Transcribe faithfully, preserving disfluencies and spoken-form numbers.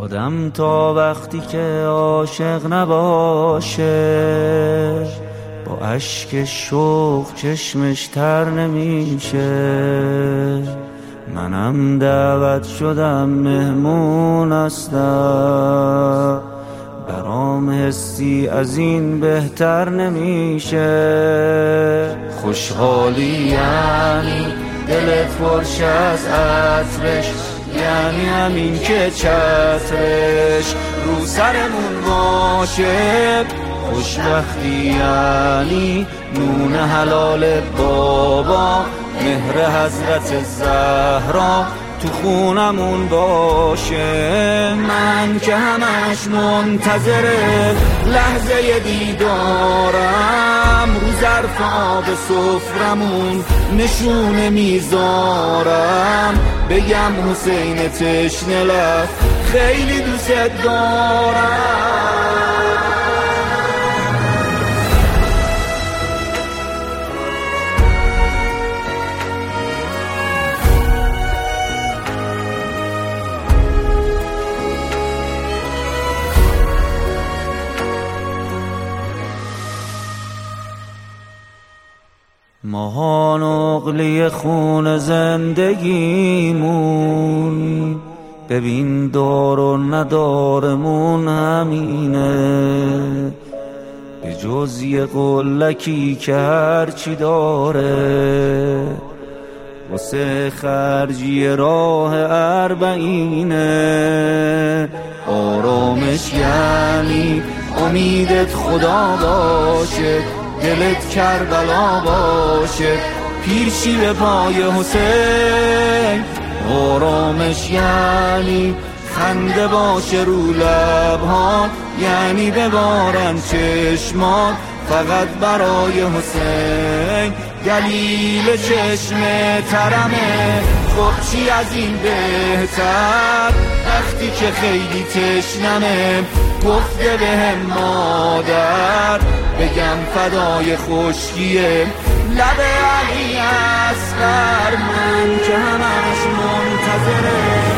آدم تا وقتی که عاشق نباشه با اشک شوق چشمش تر نمیشه. منم دعوت شدم مهمون هستم، برام حسی از این بهتر نمیشه. خوشحالی یعنی دلت پرش از عطرش، یعنی همین که چترش رو سرمون باشه. خوشبختی یعنی نون حلال بابا، مهر حضرت زهرا تو خونمون باشه. من که همش منتظر لحظه دیدارم، رو ظرف آب سفرمون نشونه میذارم، بگم حسین تشنه لب خیلی دوست دارم. ماهان اغلی خون زندگیمون، ببین دار و ندارمون همینه، به جز یه قلکی که هرچی داره واسه خرجی راه اربعینه. آرامش یعنی امیدت خدا باشه، دلت کربلا باشه، پیرشی به پای حسین. آرامش یعنی خنده باشه رو لبها، یعنی ببارن چشمات فقط برای حسین. دلیل چشم ترمه، خب چی از این بهتر، وقتی که خیلی تشنمه گفته بهم مادر، بگم فدای خشکیه لب علی اصغر. من که همش منتظره